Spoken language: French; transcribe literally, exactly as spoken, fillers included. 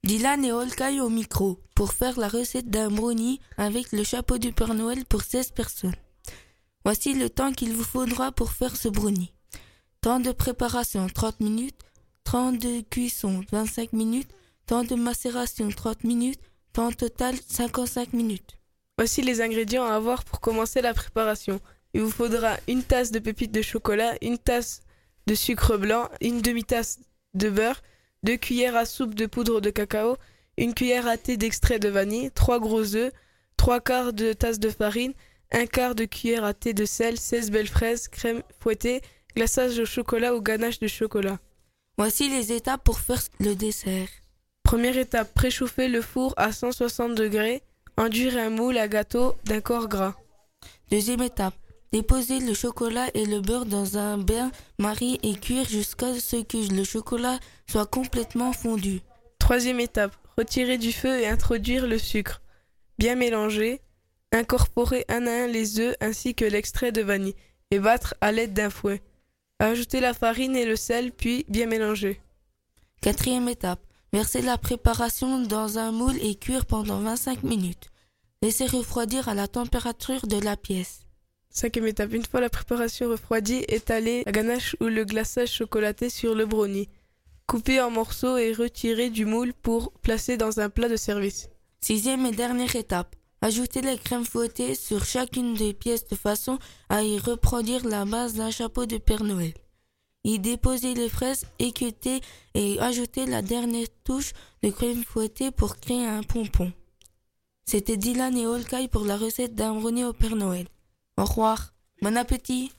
Dylan et Holkay au micro pour faire la recette d'un brownie avec le chapeau du Père Noël pour seize personnes. Voici le temps qu'il vous faudra pour faire ce brownie. Temps de préparation trente minutes, temps de cuisson vingt-cinq minutes, temps de macération trente minutes, temps total cinquante-cinq minutes. Voici les ingrédients à avoir pour commencer la préparation. Il vous faudra une tasse de pépites de chocolat, une tasse de sucre blanc, une demi-tasse de beurre, deux cuillères à soupe de poudre de cacao, une cuillère à thé d'extrait de vanille, trois gros œufs, trois quarts de tasse de farine, un quart de cuillère à thé de sel, seize belles fraises, crème fouettée, glaçage au chocolat ou ganache de chocolat. Voici les étapes pour faire le dessert. Première étape, préchauffer le four à cent soixante degrés, enduire un moule à gâteau d'un corps gras. Deuxième étape, déposer le chocolat et le beurre dans un bain-marie et cuire jusqu'à ce que le chocolat soit complètement fondu. Troisième étape, retirer du feu et introduire le sucre. Bien mélanger, incorporer un à un les œufs ainsi que l'extrait de vanille et battre à l'aide d'un fouet. Ajouter la farine et le sel puis bien mélanger. Quatrième étape, verser la préparation dans un moule et cuire pendant vingt-cinq minutes. Laisser refroidir à la température de la pièce. Cinquième étape, une fois la préparation refroidie, étaler la ganache ou le glaçage chocolaté sur le brownie. Couper en morceaux et retirer du moule pour placer dans un plat de service. Sixième et dernière étape, ajouter les crèmes fouettées sur chacune des pièces de façon à y reproduire la base d'un chapeau de Père Noël. Y déposer les fraises équeutées et ajouter la dernière touche de crème fouettée pour créer un pompon. C'était Dylan et Holkay pour la recette d'un brownie au Père Noël. Au revoir, bon appétit!